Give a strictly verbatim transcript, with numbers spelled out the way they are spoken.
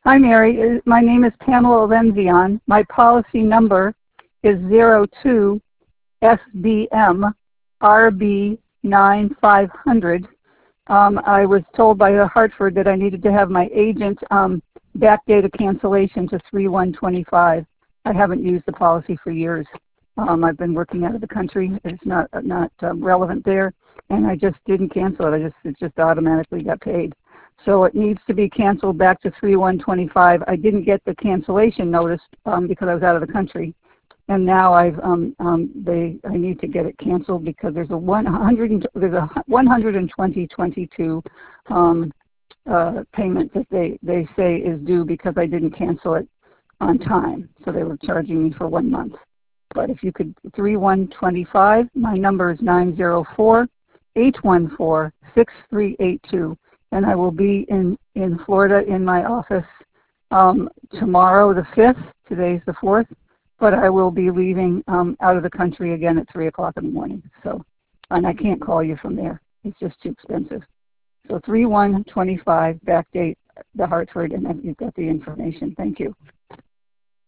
Hi, Mary. Uh, My name is Pamela Lenzion. My policy number is zero two S B M R B nine five hundred. Um, I was told by the Hartford that I needed to have my agent um, backdate a cancellation to three one twenty-five. I haven't used the policy for years. Um, I've been working out of the country. It's not not um, relevant there, and I just didn't cancel it. I just it just automatically got paid. So it needs to be canceled back to three one twenty-five. I didn't get the cancellation notice um, because I was out of the country, and now I've um, um, they I need to get it canceled because there's a one hundred there's a one hundred twenty twenty-two um, uh, payment that they they say is due because I didn't cancel it on time. So they were charging me for one month. But if you could three one twenty-five, my number is nine zero four, eight one four, six three eight two. And I will be in, in Florida in my office um, tomorrow the fifth. Today's the fourth. But I will be leaving um, out of the country again at three o'clock in the morning. So, and I can't call you from there. It's just too expensive. So three one twenty-five, backdate the Hartford, and then you've got the information. Thank you.